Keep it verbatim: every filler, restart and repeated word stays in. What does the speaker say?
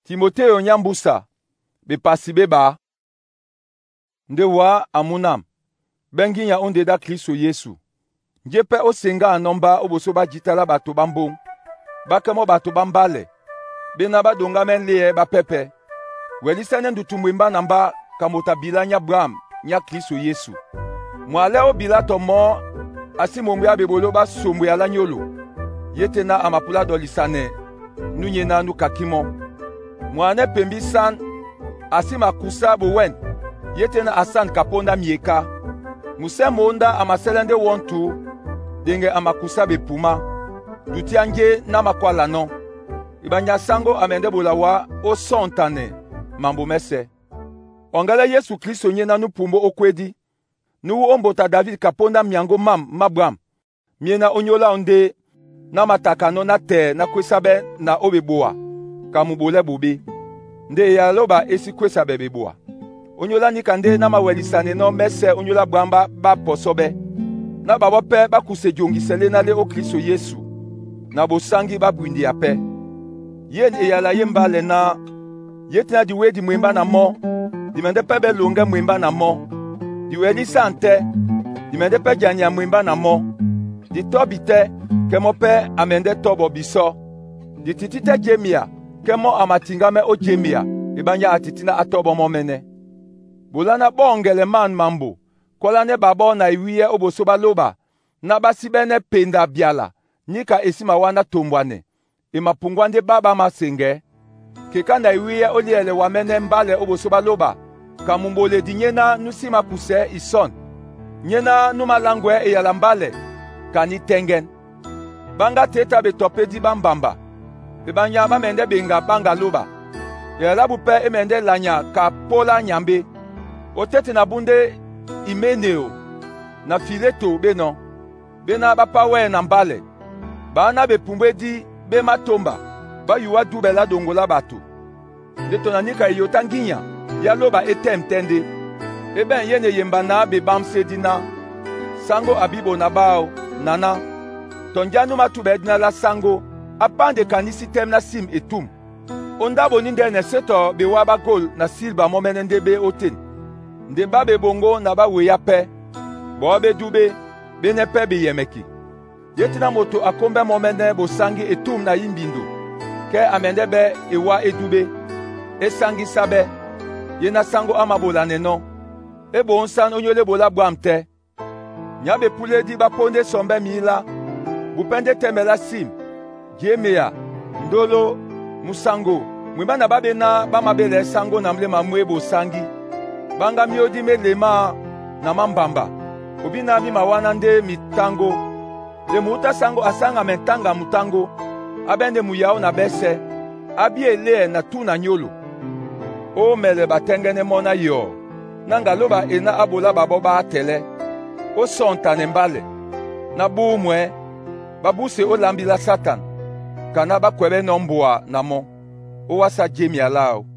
Timotheo nyambusa bepasi beba ndewa amunam bengi ya onde da Kristo Yesu njepe osenga anomba oboso ba jitala bato bambong bakemo bato bambale bena badonga menle ba pepe welisane ndutumwimba namba kamota bilanya Abraham nya Kristo Yesu mwale obila tomo asimomwe abebolo ba somwe ala nyolo yetena amapula dolisane nunye na nukakimo mwane pembi san asima kusa bowen yetena asan kaponda mieka muse monda amaselende wontu denge amakusa bepuma dutiange na makwala no ibanya sango amende bolawa o sontane mambo mese ongala Yesu Kristo nyena nupumbo okwedi nuwu ombota David kaponda miango mam mabram miena onyola onde na matakano na te na kwesabe na obeboa kamubole bobe nde ya loba esi kwesabe beboa onyola nikande na mawelisane no mese onyola bwamba ba posobe na babo pe ba kusejongisele na le o Kristo Yesu na bosangi ba bwindi ya pe yen e yala yemba le na yetina di wedi mwemba na mo di mende pe be longa mwemba na mo di wedi sante di mende pe janya mwemba na mo di tobite kemo pe amende tobo biso di titite jemia kemo amatingame o jemia ibanya atitina atobo momene bulana bongele man mambo kolane babo na iwiye obosoba loba na basibene penda biala nika esima wana tombwane imapungwande baba masenge keka na iwiye oliele wamene mbale obosoba loba kamumbole dinyena nusima kuse ison nyena numalangwe eyalambale kani tengen banga teta betope di bambamba bebanya bamende benga banga loba yalabu pe emende lanya ka pola nyambe otete na bunde imeneo na fileto beno bena bapawe na mbale bana bepumbe di be matomba ba yuwa dubela dongola batu detona nika yotanginya ya loba etem tende eben yene yemba na be bamse dina sango abibo na bao nana tonjanu matube dina la sango apande kanisi tem na sim etum ondabo ninde ne seto be waba gol na silba momenende be oten nde ba be bongo na ba weya pe bo be dube be ne pe be yemeki yetina moto akombe momene bo sangi etum na yimbindo ke amende be ewa edube esangi sabe yena sango amabola neno ebo onsan onyole bola bwamte nyabe pule di ba ponde sombe mila bupende temela sim jemea ndolo musango mwimba na babe na bamabele sango na mlema mwebo sangi banga miodi melema na mambamba obina mi mawana nde mitango le muta sango asanga mentanga mutango abende muyao na bese abiele na tuna nyolo o mele batengene mona yo nanga loba ena abola babo ba tele o sonta nembale na bumwe babuse o lambila satan kana bakwebe nombwa namo o wasa jemi alao